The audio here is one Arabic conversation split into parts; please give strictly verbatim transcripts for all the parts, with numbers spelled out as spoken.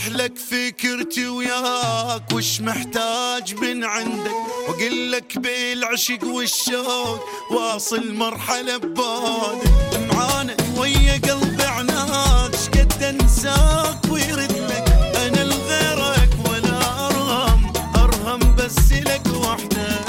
لك فكرتي وياك وش محتاج من عندك، واقول لك بالعشق والشوق واصل مرحلة ببالك. معانا ويا قلبي عناك شقد انساك ويرد لك، انا لغيرك ولا ارهم، ارهم بس لك وحدك.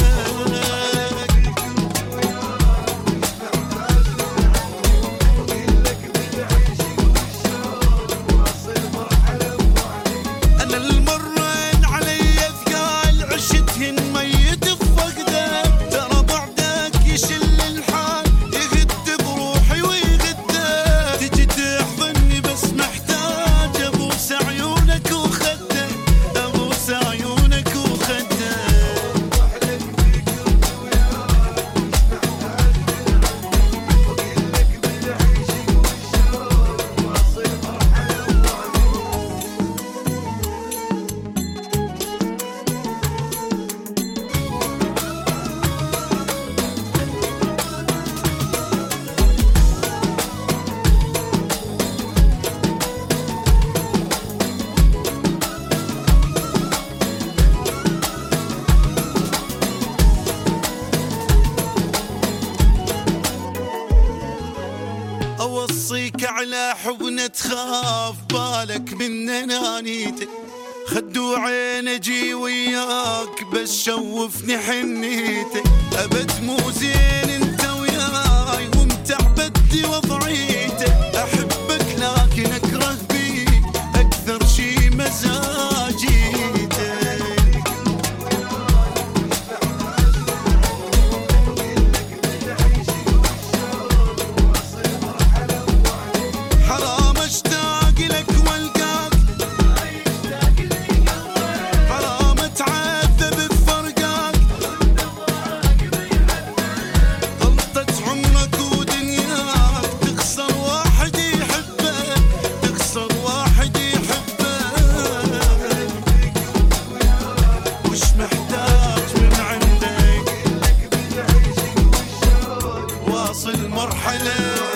اوصيك على حضن تخاف بالك من انانيتك، خدو عين اجي وياك بس شوفني حنيتك. ابد مو زين انت وياي ومتعبدي وضعيتك، احبك لكن اكره بيك اكثر شي مزاجيتك. واصل مرحلة